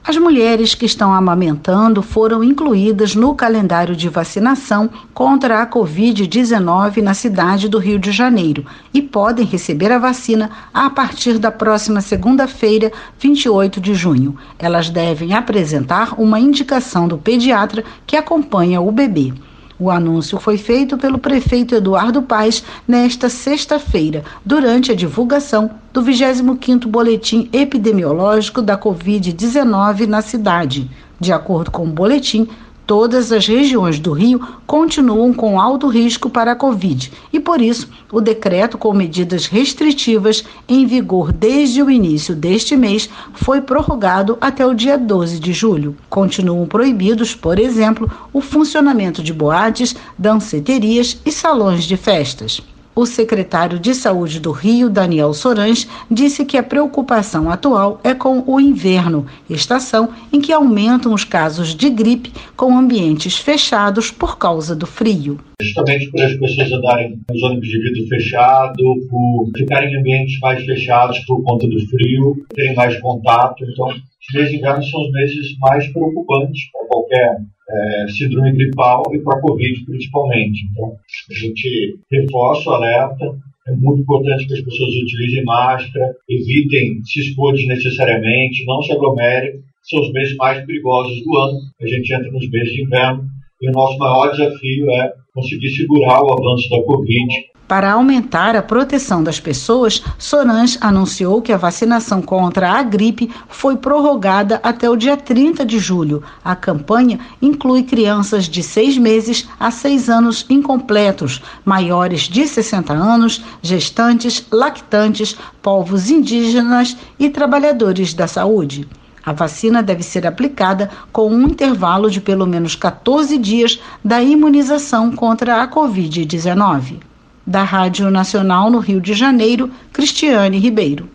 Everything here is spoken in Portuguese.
As mulheres que estão amamentando foram incluídas no calendário de vacinação contra a Covid-19 na cidade do Rio de Janeiro e podem receber a vacina a partir da próxima segunda-feira, 28 de junho. Elas devem apresentar uma indicação do pediatra que acompanha o bebê. O anúncio foi feito pelo prefeito Eduardo Paes nesta sexta-feira, durante a divulgação do 25º Boletim Epidemiológico da Covid-19 na cidade. De acordo com o boletim, todas as regiões do Rio continuam com alto risco para a Covid e, por isso, o decreto com medidas restritivas em vigor desde o início deste mês foi prorrogado até o dia 12 de julho. Continuam proibidos, por exemplo, o funcionamento de boates, danceterias e salões de festas. O secretário de Saúde do Rio, Daniel Sorães, disse que a preocupação atual é com o inverno, estação em que aumentam os casos de gripe com ambientes fechados por causa do frio. Justamente por as pessoas andarem nos ônibus de vidro fechado, por ficarem em ambientes mais fechados por conta do frio, terem mais contato. Então, os meses de inverno são os meses mais preocupantes para qualquer síndrome gripal e para a Covid principalmente. Então, a gente reforça o alerta. É muito importante que as pessoas utilizem máscara, evitem se expor desnecessariamente, não se aglomerem. São os meses mais perigosos do ano. A gente entra nos meses de inverno e o nosso maior desafio é conseguir segurar o avanço da Covid. Para aumentar a proteção das pessoas, Sorães anunciou que a vacinação contra a gripe foi prorrogada até o dia 30 de julho. A campanha inclui crianças de 6 meses a 6 anos incompletos, maiores de 60 anos, gestantes, lactantes, povos indígenas e trabalhadores da saúde. A vacina deve ser aplicada com um intervalo de pelo menos 14 dias da imunização contra a Covid-19. Da Rádio Nacional no Rio de Janeiro, Cristiane Ribeiro.